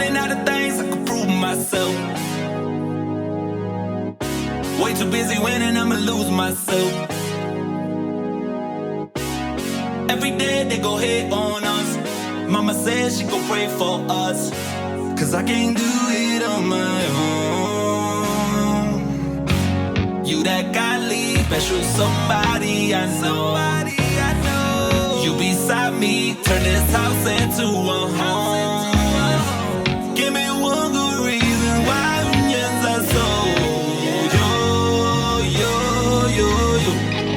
Running out of things I can prove myself. Way too busy winning, I'ma lose myself. Every day they go hate on us. Mama says she gon' pray for us, 'cause I can't do it on my own. You that godly, special somebody I know. You beside me, turn this house into a home. Give me one good reason why unions are so yo.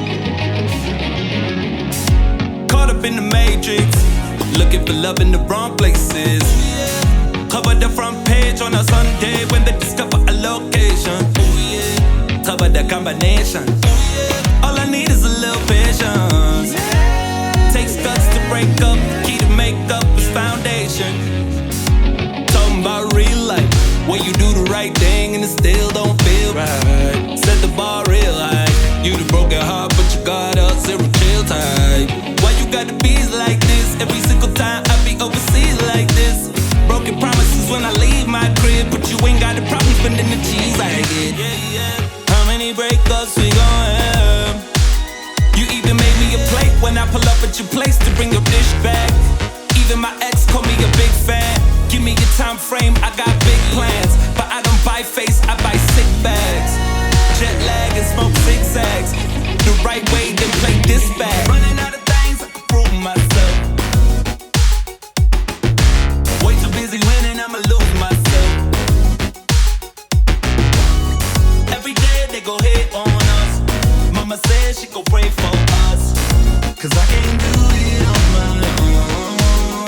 Caught up in the matrix, looking for love in the wrong places. Cover the front page on a Sunday when they discover a location. Cover the combination. All I need is a little patience. Takes guts to break up. Key to make up is foundation. Talking about real life, where you do the right thing and it still don't feel right. Set the bar real high. You the broken heart, but you got a zero chill type. Why you gotta be like this? Every single time I be overseas like this. Broken promises when I leave my crib, but you ain't got a problem spending the cheese I get. How many breakups we gon' have? You even made me a plate when I pull up at your place to bring your dish back. Even my ex call me a big fan. Give me your time frame, I got big plans. But I don't buy face, I buy sick bags. Jet lag and smoke zigzags. The right way, then play this back. Running out of things, I can prove myself. Way too busy winning, I'ma lose myself. Every day they go hate on us. Mama says she gon' pray for us, 'cause I can't do it on my own.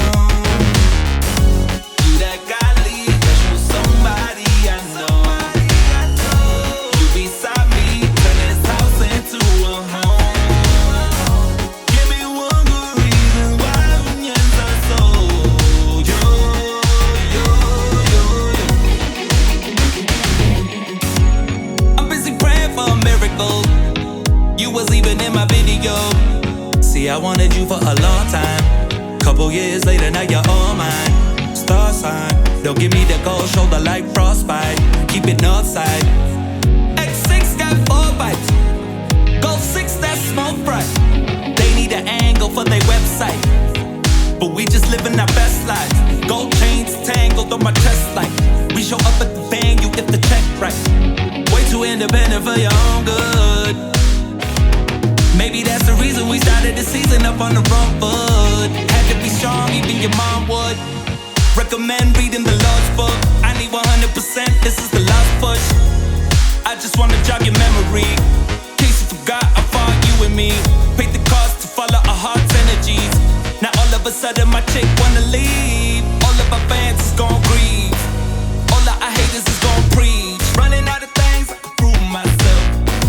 You that godly, special somebody I know. You beside me, turn this house into a home. Give me one good reason why unions are so yo. I'm busy praying for a miracle. You was even in my video. See, I wanted you for a long time. Couple years later, now you're all mine. Star sign, don't give me the cold shoulder like frostbite. Keep it north side. X6 got 4 bites. Gold 6, that smoke bright. They need an angle for their website, but we just living our best lives. Gold chains tangled on my chest like we show up at the venue if the check right. Way too independent for your own good. Maybe that's the reason we started the season up on the wrong foot. Had to be strong, even your mom would. Recommend reading the Lord's book. I need 100%, this is the last push. I just wanna jog your memory. In case you forgot how far you and me paid the cost to follow our heart's energies. Now all of a sudden my chick wanna leave. All of our fans is gon' grieve. All of our haters is gon' preach. Running out of things, I can prove myself.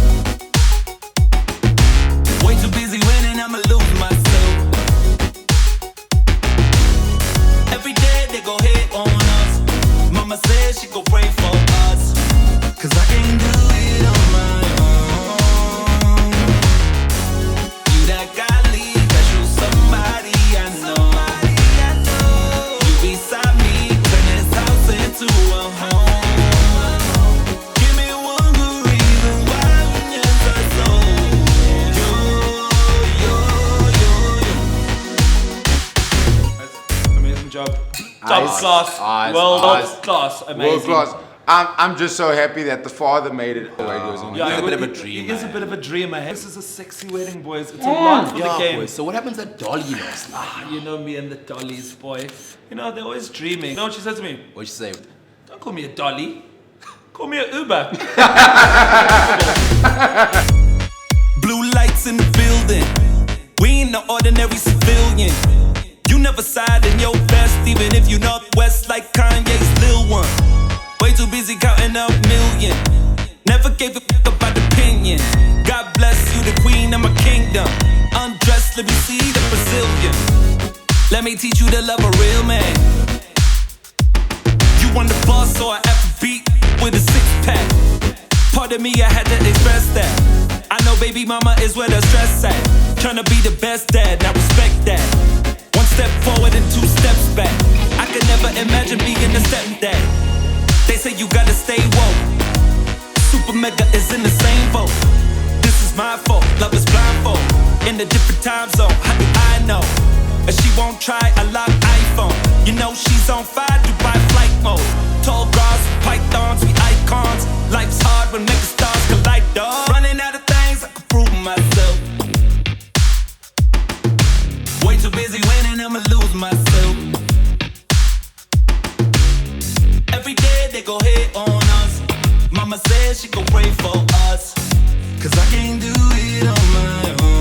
Way too busy winning, I'ma lose myself. Every day they go hate on us. Mama says she gon' pray for us, 'cause I can't do it on my own. You that godly, special somebody I know. You beside me, turn this house into a home. Give me one good reason why unions are so yo. Amazing job. Top class. World class. Amazing. World class. I'm just so happy that the father made it. Yeah, He's a bit of a dreamer. He is a bit of a dreamer. This is a sexy wedding, boys. It's a lot for the game. Boy, so what happens at Dolly last night? You know me and the dollies, boy. You know, they're always dreaming. You know what she said to me? What'd you say? Don't call me a dolly. Call me an Uber. Blue lights in the building. We ain't no ordinary civilian. You never side in your best, even if you Northwest like Kanye's Lil One. Way too busy counting up million. Never gave a fuck about opinion. God bless you, the queen of my kingdom. Undressed, let me see the Brazilian. Let me teach you to love a real man. You want the boss, so I have to beat with a 6-pack. Pardon me, I had to express that. I know baby mama is where the stress at. Tryna be the best dad, now respect that. One step forward and 2 steps back. I could never imagine being a stepdad. They say you gotta stay woke. Super Mega is in the same boat. This is my fault, love is blindfold. In a different time zone, how do I know? If she won't try, I lock iPhone. You know she's on fire, Dubai flight mode. Tall grass, pythons, we icons. Life's hard when mega stars collide, dog. Running out of things, I can prove myself. Way too busy winning, I'ma lose myself. Every day they go hate on us. Mama says she gon' pray for us, 'cause I can't do it on my own.